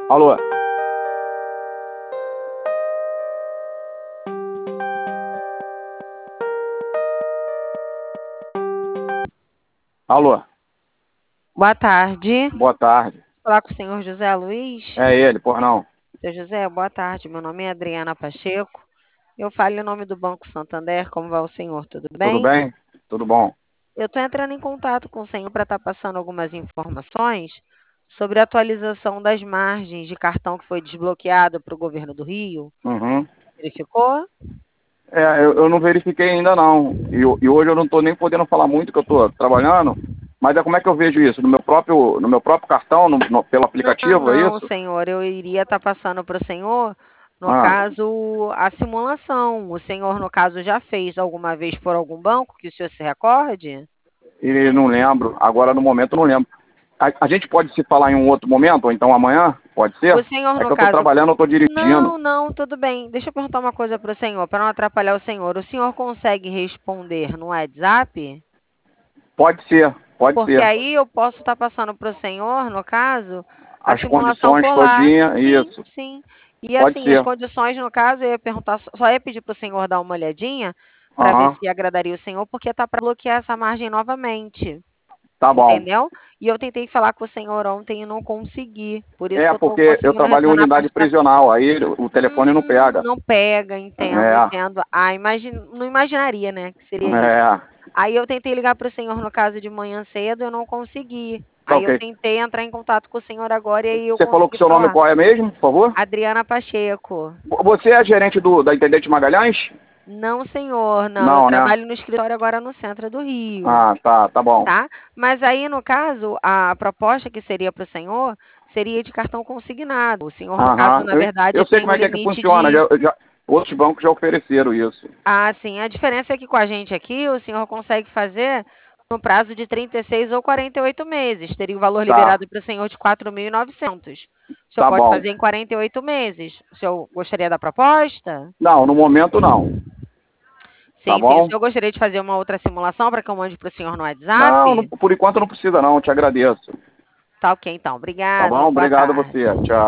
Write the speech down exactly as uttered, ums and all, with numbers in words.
Alô? Alô? Boa tarde. Boa tarde. Falar com o senhor José Luiz. É ele, por não? Seu José, boa tarde. Meu nome é Adriana Pacheco. Eu falo em nome do Banco Santander. Como vai o senhor? Tudo Tudo bem? bem? Tudo bom? Eu estou entrando em contato com o senhor para estar passando algumas informações sobre a atualização das margens de cartão que foi desbloqueado para o governo do Rio. Uhum. Verificou? É, eu, eu não verifiquei ainda não. E, ho- e hoje eu não estou nem podendo falar muito que eu estou trabalhando. Mas é como é que eu vejo isso? No meu próprio, no meu próprio cartão, no- no- pelo Não, aplicativo, é não, isso? senhor. Eu iria estar passando para o senhor, no Ah, caso, a simulação. O senhor, no caso, já fez alguma vez por algum banco que o senhor se recorde? e não lembro. Agora no momento eu não lembro. A, a gente pode se falar em um outro momento, ou então amanhã? Pode O ser? senhor, É no que eu estou caso. trabalhando, eu estou dirigindo. Não, não, tudo bem. Deixa eu perguntar uma coisa para o senhor, para não atrapalhar o senhor. O senhor consegue responder no WhatsApp? Pode ser, pode Porque ser. aí eu posso estar passando para o senhor, no caso, a As simulação condições por lá. todinha, Sim, isso. sim. E Pode assim, as ser. condições, no caso, eu ia perguntar, só só ia pedir para o senhor dar uma olhadinha para ver Aham, se agradaria o senhor, porque tá para bloquear essa margem novamente, tá bom. entendeu? E eu tentei falar com o senhor ontem e não consegui. Por isso É, que eu estou porque eu conseguindo trabalho em retornar a unidade partida. prisional, aí o telefone não Hum, pega. não pega, entendo, É, entendo. Ah, imagin não imaginaria, né, que seria isso. é, Aí eu tentei ligar para o senhor, no caso, de manhã cedo, eu não consegui. tá Aí eu ok. tentei entrar em contato com o senhor agora e aí eu Você falou que consegui seu nome falar. qual é mesmo, por favor? Adriana Pacheco. Você é gerente do, da Intendente Magalhães? Não, senhor, não, eu Não, né? trabalho no escritório agora no centro do Rio, Ah, tá, tá bom. tá. Mas aí, no caso, a proposta que seria para o senhor, seria de cartão consignado. O senhor, no caso, Aham. na Eu, verdade, eu sei tem como um é que é que limite funciona. de. Já, eu já- outros bancos já ofereceram isso. Ah, sim. A diferença é que com a gente aqui, o senhor consegue fazer no prazo de trinta e seis ou quarenta e oito meses. Teria o valor Tá, liberado para o senhor de quatro mil e novecentos. O senhor tá pode bom. fazer em quarenta e oito meses. O senhor gostaria da proposta? Não, no momento não. Tá Sim, sim. O bom? senhor gostaria de fazer uma outra simulação para que eu mande para o senhor no Não, não- WhatsApp? por enquanto não precisa não, eu te agradeço. Tá ok, então. Tá bom? Obrigada. Boa Obrigado a você. tarde. Tchau.